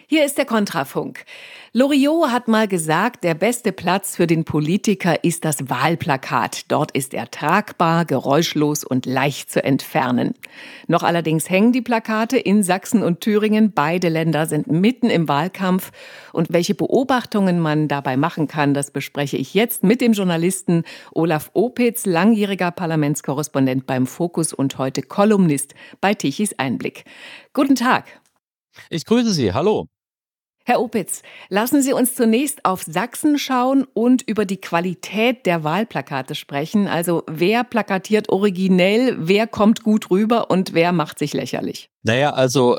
Hier ist der Kontrafunk. Loriot hat mal gesagt, der beste Platz für den Politiker ist das Wahlplakat. Dort ist er tragbar, geräuschlos und leicht zu entfernen. Noch allerdings hängen die Plakate in Sachsen und Thüringen. Beide Länder sind mitten im Wahlkampf. Und welche Beobachtungen man dabei machen kann, das bespreche ich jetzt mit dem Journalisten Olaf Opitz, langjähriger Parlamentskorrespondent beim Fokus und heute Kolumnist bei Tichys Einblick. Guten Tag. Ich grüße Sie. Hallo. Herr Opitz, lassen Sie uns zunächst auf Sachsen schauen und über die Qualität der Wahlplakate sprechen. Also wer plakatiert originell, wer kommt gut rüber und wer macht sich lächerlich? Naja, also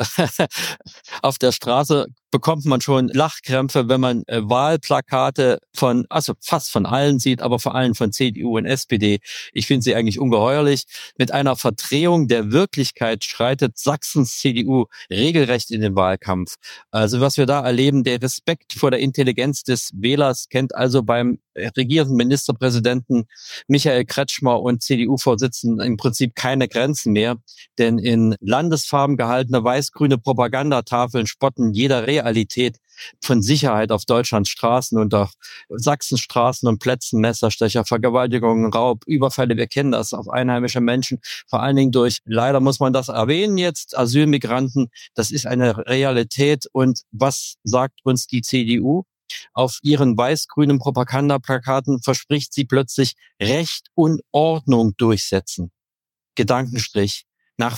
auf der Straße bekommt man schon Lachkrämpfe, wenn man Wahlplakate fast von allen sieht, aber vor allem von CDU und SPD. Ich finde sie eigentlich ungeheuerlich. Mit einer Verdrehung der Wirklichkeit schreitet Sachsens CDU regelrecht in den Wahlkampf. Also was wir da erleben, der Respekt vor der Intelligenz des Wählers kennt also beim regierenden Ministerpräsidenten Michael Kretschmer und CDU-Vorsitzenden im Prinzip keine Grenzen mehr. Denn in Landesfarben gehaltene weiß-grüne Propagandatafeln spotten jeder Realität von Sicherheit auf Deutschlands Straßen und auf Sachsens Straßen und Plätzen, Messerstecher, Vergewaltigungen, Raub, Überfälle. Wir kennen das auf einheimische Menschen, vor allen Dingen durch, leider muss man das erwähnen jetzt, Asylmigranten. Das ist eine Realität. Und was sagt uns die CDU? Auf ihren weiß-grünen Propagandaplakaten verspricht sie plötzlich Recht und Ordnung durchsetzen. Gedankenstrich. Nach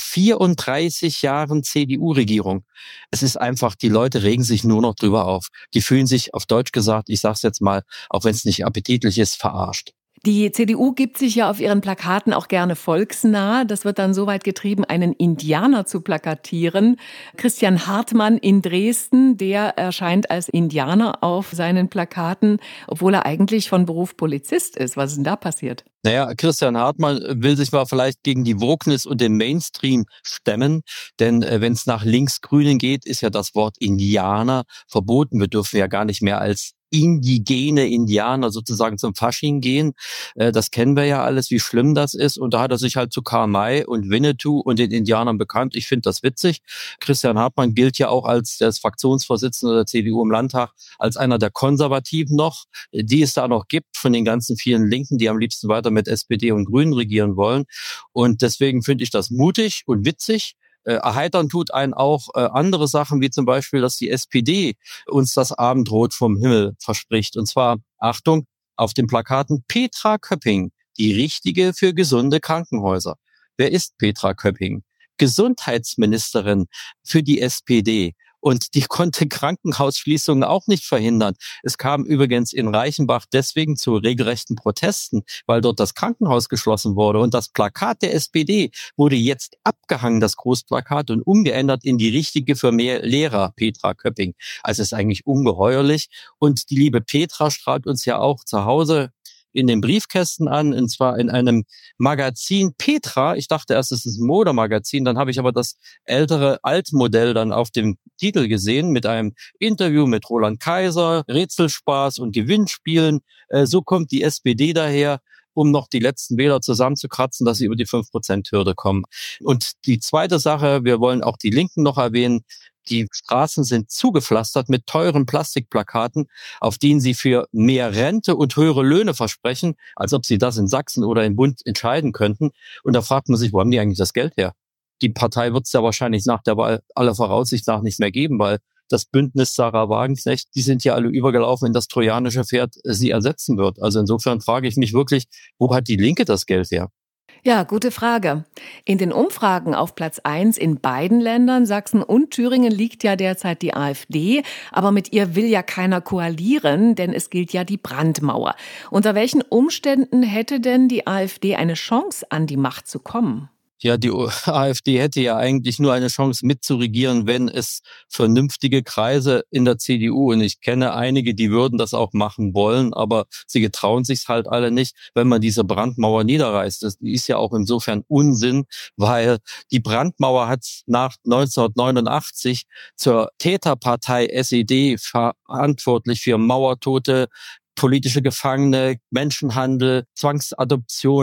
34 Jahren CDU-Regierung. Es ist einfach, die Leute regen sich nur noch drüber auf. Die fühlen sich, auf Deutsch gesagt, ich sag's jetzt mal, auch wenn es nicht appetitlich ist, verarscht. Die CDU gibt sich ja auf ihren Plakaten auch gerne volksnah. Das wird dann so weit getrieben, einen Indianer zu plakatieren. Christian Hartmann in Dresden, der erscheint als Indianer auf seinen Plakaten, obwohl er eigentlich von Beruf Polizist ist. Was ist denn da passiert? Naja, Christian Hartmann will sich mal vielleicht gegen die Wokeness und den Mainstream stemmen, denn wenn es nach Linksgrünen geht, ist ja das Wort Indianer verboten. Wir dürfen ja gar nicht mehr als indigene Indianer sozusagen zum Fasching gehen. Das kennen wir ja alles, wie schlimm das ist. Und da hat er sich halt zu Karl May und Winnetou und den Indianern bekannt. Ich finde das witzig. Christian Hartmann gilt ja auch als der Fraktionsvorsitzende der CDU im Landtag, als einer der Konservativen noch, die es da noch gibt von den ganzen vielen Linken, die am liebsten weiter mit SPD und Grünen regieren wollen. Und deswegen finde ich das mutig und witzig. Erheitern tut einen auch andere Sachen, wie zum Beispiel, dass die SPD uns das Abendrot vom Himmel verspricht. Und zwar, Achtung, auf den Plakaten Petra Köpping, die Richtige für gesunde Krankenhäuser. Wer ist Petra Köpping? Gesundheitsministerin für die SPD. Und die konnte Krankenhausschließungen auch nicht verhindern. Es kam übrigens in Reichenbach deswegen zu regelrechten Protesten, weil dort das Krankenhaus geschlossen wurde. Und das Plakat der SPD wurde jetzt abgehangen, das Großplakat, und umgeändert in die Richtige für mehr Lehrer, Petra Köpping. Also es ist eigentlich ungeheuerlich. Und die liebe Petra strahlt uns ja auch zu Hause in den Briefkästen an, und zwar in einem Magazin Petra. Ich dachte erst, es ist ein Modemagazin, dann habe ich aber das ältere Altmodell dann auf dem Titel gesehen mit einem Interview mit Roland Kaiser, Rätselspaß und Gewinnspielen. So kommt die SPD daher, um noch die letzten Wähler zusammenzukratzen, dass sie über die 5%-Hürde kommen. Und die zweite Sache, wir wollen auch die Linken noch erwähnen. Die Straßen sind zugepflastert mit teuren Plastikplakaten, auf denen sie für mehr Rente und höhere Löhne versprechen, als ob sie das in Sachsen oder im Bund entscheiden könnten. Und da fragt man sich, wo haben die eigentlich das Geld her? Die Partei wird es ja wahrscheinlich nach der Wahl aller Voraussicht nach nicht mehr geben, weil das Bündnis Sarah Wagenknecht, die sind ja alle übergelaufen in das trojanische Pferd, sie ersetzen wird. Also insofern frage ich mich wirklich, wo hat die Linke das Geld her? Ja, gute Frage. In den Umfragen auf Platz 1 in beiden Ländern, Sachsen und Thüringen, liegt ja derzeit die AfD. Aber mit ihr will ja keiner koalieren, denn es gilt ja die Brandmauer. Unter welchen Umständen hätte denn die AfD eine Chance, an die Macht zu kommen? Ja, die AfD hätte ja eigentlich nur eine Chance mitzuregieren, wenn es vernünftige Kreise in der CDU, und ich kenne einige, die würden das auch machen wollen, aber sie getrauen sich's halt alle nicht, wenn man diese Brandmauer niederreißt. Das ist ja auch insofern Unsinn, weil die Brandmauer hat nach 1989 zur Täterpartei SED verantwortlich für Mauertote, politische Gefangene, Menschenhandel, Zwangsadoption,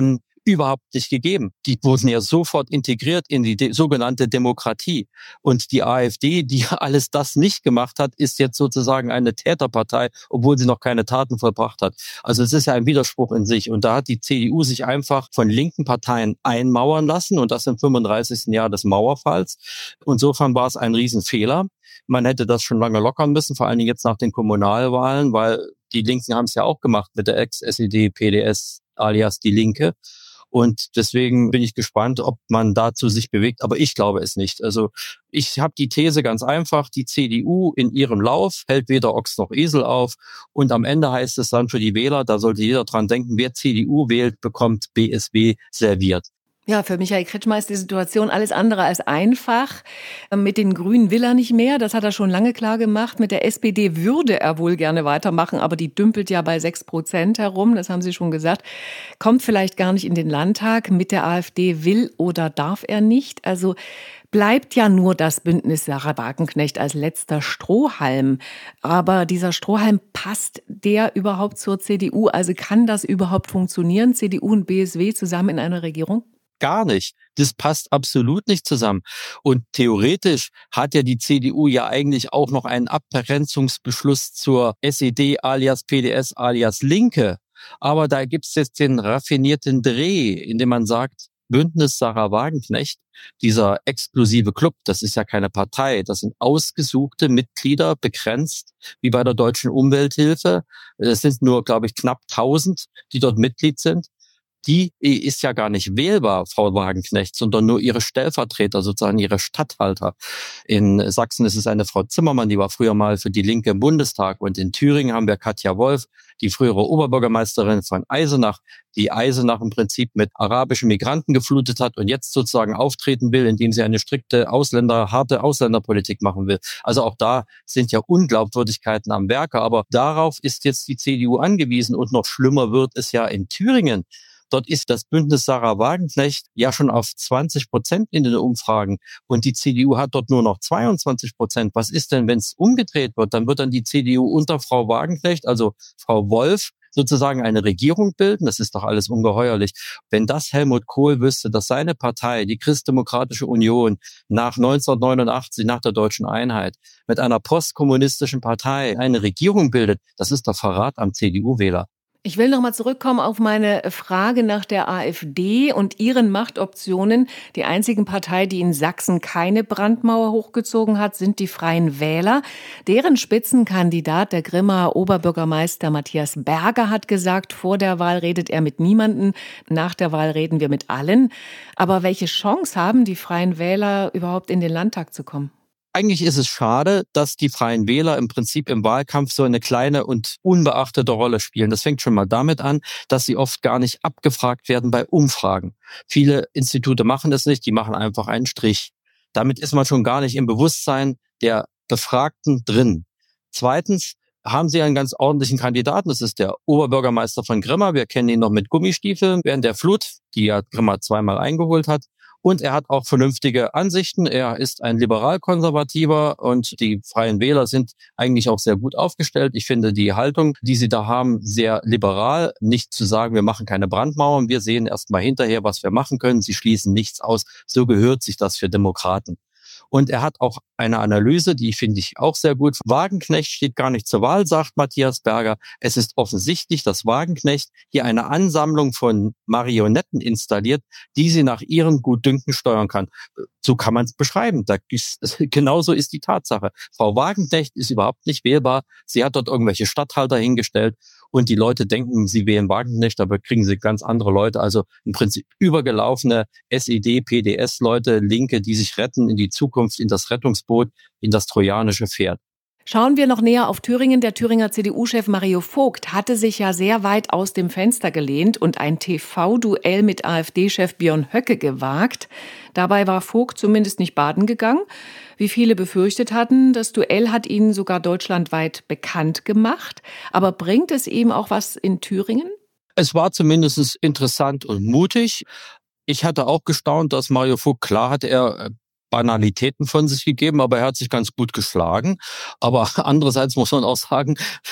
überhaupt nicht gegeben. Die wurden ja sofort integriert in die sogenannte Demokratie. Und die AfD, die alles das nicht gemacht hat, ist jetzt sozusagen eine Täterpartei, obwohl sie noch keine Taten vollbracht hat. Also es ist ja ein Widerspruch in sich. Und da hat die CDU sich einfach von linken Parteien einmauern lassen, und das im 35. Jahr des Mauerfalls. Insofern war es ein Riesenfehler. Man hätte das schon lange lockern müssen, vor allen Dingen jetzt nach den Kommunalwahlen, weil die Linken haben es ja auch gemacht mit der Ex-SED-PDS alias Die Linke. Und deswegen bin ich gespannt, ob man dazu sich bewegt. Aber ich glaube es nicht. Also ich habe die These ganz einfach, die CDU in ihrem Lauf hält weder Ochs noch Esel auf. Und am Ende heißt es dann für die Wähler, da sollte jeder dran denken, wer CDU wählt, bekommt BSW serviert. Ja, für Michael Kretschmer ist die Situation alles andere als einfach. Mit den Grünen will er nicht mehr, das hat er schon lange klar gemacht. Mit der SPD würde er wohl gerne weitermachen, aber die dümpelt ja bei 6% herum, das haben Sie schon gesagt. Kommt vielleicht gar nicht in den Landtag. Mit der AfD will oder darf er nicht. Also bleibt ja nur das Bündnis Sarah Wagenknecht als letzter Strohhalm. Aber dieser Strohhalm, passt der überhaupt zur CDU? Also kann das überhaupt funktionieren, CDU und BSW zusammen in einer Regierung? Gar nicht. Das passt absolut nicht zusammen. Und theoretisch hat ja die CDU ja eigentlich auch noch einen Abgrenzungsbeschluss zur SED alias PDS alias Linke. Aber da gibt's jetzt den raffinierten Dreh, in dem man sagt, Bündnis Sarah Wagenknecht, dieser exklusive Club, das ist ja keine Partei, das sind ausgesuchte Mitglieder, begrenzt, wie bei der Deutschen Umwelthilfe. Es sind nur, glaube ich, knapp 1000, die dort Mitglied sind. Die ist ja gar nicht wählbar, Frau Wagenknecht, sondern nur ihre Stellvertreter, sozusagen ihre Statthalter. In Sachsen ist es eine Frau Zimmermann, die war früher mal für die Linke im Bundestag. Und in Thüringen haben wir Katja Wolf, die frühere Oberbürgermeisterin von Eisenach, die Eisenach im Prinzip mit arabischen Migranten geflutet hat und jetzt sozusagen auftreten will, indem sie eine strikte harte Ausländerpolitik machen will. Also auch da sind ja Unglaubwürdigkeiten am Werke. Aber darauf ist jetzt die CDU angewiesen. Und noch schlimmer wird es ja in Thüringen. Dort ist das Bündnis Sarah Wagenknecht ja schon auf 20% in den Umfragen und die CDU hat dort nur noch 22%. Was ist denn, wenn es umgedreht wird? Dann wird dann die CDU unter Frau Wagenknecht, also Frau Wolf, sozusagen eine Regierung bilden. Das ist doch alles ungeheuerlich. Wenn das Helmut Kohl wüsste, dass seine Partei, die Christdemokratische Union, nach 1989, nach der Deutschen Einheit, mit einer postkommunistischen Partei eine Regierung bildet, das ist doch Verrat am CDU-Wähler. Ich will nochmal zurückkommen auf meine Frage nach der AfD und ihren Machtoptionen. Die einzigen Partei, die in Sachsen keine Brandmauer hochgezogen hat, sind die Freien Wähler. Deren Spitzenkandidat, der Grimmer Oberbürgermeister Matthias Berger, hat gesagt, vor der Wahl redet er mit niemandem, nach der Wahl reden wir mit allen. Aber welche Chance haben die Freien Wähler, überhaupt in den Landtag zu kommen? Eigentlich ist es schade, dass die Freien Wähler im Prinzip im Wahlkampf so eine kleine und unbeachtete Rolle spielen. Das fängt schon mal damit an, dass sie oft gar nicht abgefragt werden bei Umfragen. Viele Institute machen das nicht, die machen einfach einen Strich. Damit ist man schon gar nicht im Bewusstsein der Befragten drin. Zweitens haben sie einen ganz ordentlichen Kandidaten. Das ist der Oberbürgermeister von Grimma. Wir kennen ihn noch mit Gummistiefeln während der Flut, die ja Grimma zweimal eingeholt hat. Und er hat auch vernünftige Ansichten. Er ist ein Liberal-Konservativer und die Freien Wähler sind eigentlich auch sehr gut aufgestellt. Ich finde die Haltung, die sie da haben, sehr liberal. Nicht zu sagen, wir machen keine Brandmauern, wir sehen erst mal hinterher, was wir machen können. Sie schließen nichts aus. So gehört sich das für Demokraten. Und er hat auch eine Analyse, die finde ich auch sehr gut. Wagenknecht steht gar nicht zur Wahl, sagt Matthias Berger. Es ist offensichtlich, dass Wagenknecht hier eine Ansammlung von Marionetten installiert, die sie nach ihrem Gutdünken steuern kann. So kann man es beschreiben. Genauso ist die Tatsache. Frau Wagenknecht ist überhaupt nicht wählbar. Sie hat dort irgendwelche Statthalter hingestellt. Und die Leute denken, sie wählen Wagenknecht, aber kriegen sie ganz andere Leute. Also im Prinzip übergelaufene SED, PDS-Leute, Linke, die sich retten in die Zukunft, in das Rettungsboot, in das trojanische Pferd. Schauen wir noch näher auf Thüringen. Der Thüringer CDU-Chef Mario Vogt hatte sich ja sehr weit aus dem Fenster gelehnt und ein TV-Duell mit AfD-Chef Björn Höcke gewagt. Dabei war Vogt zumindest nicht baden gegangen. Wie viele befürchtet hatten, das Duell hat ihn sogar deutschlandweit bekannt gemacht. Aber bringt es ihm auch was in Thüringen? Es war zumindest interessant und mutig. Ich hatte auch gestaunt, dass Mario Vogt, klar hat er Banalitäten von sich gegeben, aber er hat sich ganz gut geschlagen. Aber andererseits muss man auch sagen,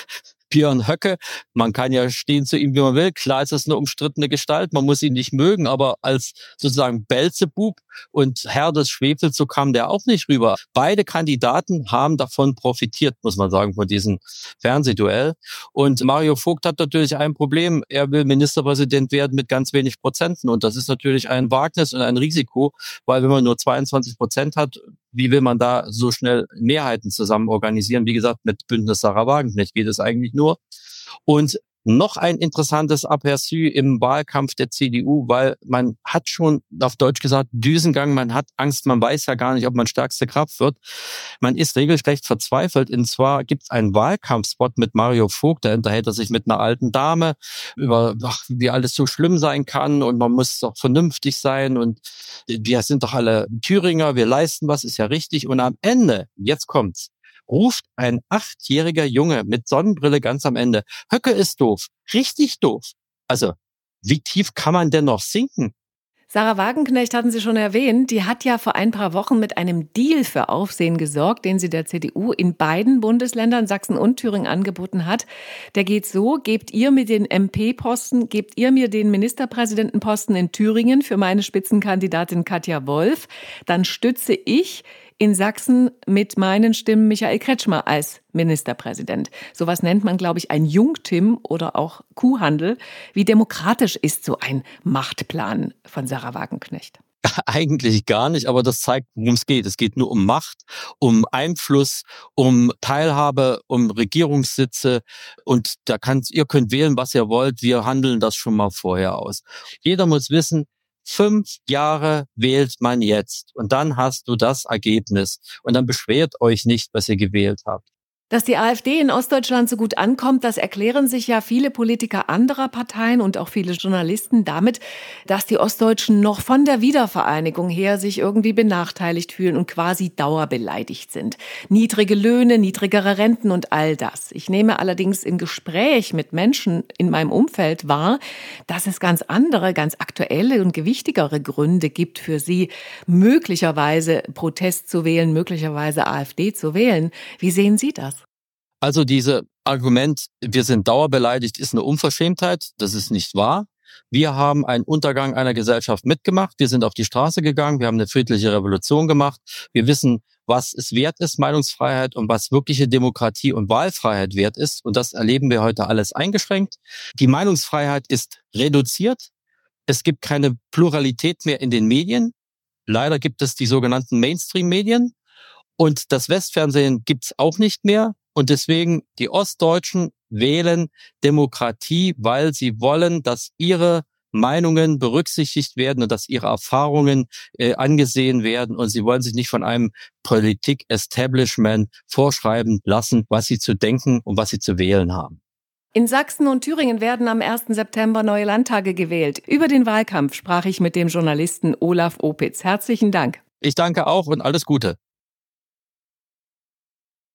Björn Höcke, man kann ja stehen zu ihm, wie man will. Klar ist das eine umstrittene Gestalt, man muss ihn nicht mögen, aber als sozusagen Beelzebub und Herr des Schwefels, so kam der auch nicht rüber. Beide Kandidaten haben davon profitiert, muss man sagen, von diesem Fernsehduell. Und Mario Vogt hat natürlich ein Problem. Er will Ministerpräsident werden mit ganz wenig Prozenten. Und das ist natürlich ein Wagnis und ein Risiko, weil wenn man nur 22% hat, wie will man da so schnell Mehrheiten zusammen organisieren? Wie gesagt, mit Bündnis Sarah Wagenknecht geht es eigentlich nur. Und noch ein interessantes Aperçu im Wahlkampf der CDU, weil man hat schon, auf Deutsch gesagt, Düsengang, man hat Angst, man weiß ja gar nicht, ob man stärkste Kraft wird. Man ist regelrecht verzweifelt. Und zwar gibt es einen Wahlkampfspot mit Mario Vogt, da unterhält er sich mit einer alten Dame über, wie alles so schlimm sein kann und man muss doch vernünftig sein und wir sind doch alle Thüringer, wir leisten was, ist ja richtig. Und am Ende, jetzt kommt's, ruft ein 8-jähriger Junge mit Sonnenbrille ganz am Ende: Höcke ist doof, richtig doof. Also, wie tief kann man denn noch sinken? Sarah Wagenknecht hatten Sie schon erwähnt, die hat ja vor ein paar Wochen mit einem Deal für Aufsehen gesorgt, den sie der CDU in beiden Bundesländern, Sachsen und Thüringen, angeboten hat. Der geht so: Gebt ihr mir den MP-Posten, gebt ihr mir den Ministerpräsidentenposten in Thüringen für meine Spitzenkandidatin Katja Wolf, dann stütze ich in Sachsen mit meinen Stimmen Michael Kretschmer als Ministerpräsident. Sowas nennt man, glaube ich, ein Jungtim oder auch Kuhhandel. Wie demokratisch ist so ein Machtplan von Sarah Wagenknecht? Eigentlich gar nicht, aber das zeigt, worum es geht. Es geht nur um Macht, um Einfluss, um Teilhabe, um Regierungssitze. Und ihr könnt wählen, was ihr wollt. Wir handeln das schon mal vorher aus. Jeder muss wissen, 5 Jahre wählt man jetzt und dann hast du das Ergebnis und dann beschwert euch nicht, was ihr gewählt habt. Dass die AfD in Ostdeutschland so gut ankommt, das erklären sich ja viele Politiker anderer Parteien und auch viele Journalisten damit, dass die Ostdeutschen noch von der Wiedervereinigung her sich irgendwie benachteiligt fühlen und quasi dauerbeleidigt sind. Niedrige Löhne, niedrigere Renten und all das. Ich nehme allerdings im Gespräch mit Menschen in meinem Umfeld wahr, dass es ganz andere, ganz aktuelle und gewichtigere Gründe gibt für sie, möglicherweise Protest zu wählen, möglicherweise AfD zu wählen. Wie sehen Sie das? Also diese Argument, wir sind dauerbeleidigt, ist eine Unverschämtheit. Das ist nicht wahr. Wir haben einen Untergang einer Gesellschaft mitgemacht. Wir sind auf die Straße gegangen. Wir haben eine friedliche Revolution gemacht. Wir wissen, was es wert ist, Meinungsfreiheit, und was wirkliche Demokratie und Wahlfreiheit wert ist. Und das erleben wir heute alles eingeschränkt. Die Meinungsfreiheit ist reduziert. Es gibt keine Pluralität mehr in den Medien. Leider gibt es die sogenannten Mainstream-Medien. Und das Westfernsehen gibt's auch nicht mehr. Und deswegen, die Ostdeutschen wählen Demokratie, weil sie wollen, dass ihre Meinungen berücksichtigt werden und dass ihre Erfahrungen angesehen werden. Und sie wollen sich nicht von einem Politik-Establishment vorschreiben lassen, was sie zu denken und was sie zu wählen haben. In Sachsen und Thüringen werden am 1. September neue Landtage gewählt. Über den Wahlkampf sprach ich mit dem Journalisten Olaf Opitz. Herzlichen Dank. Ich danke auch und alles Gute.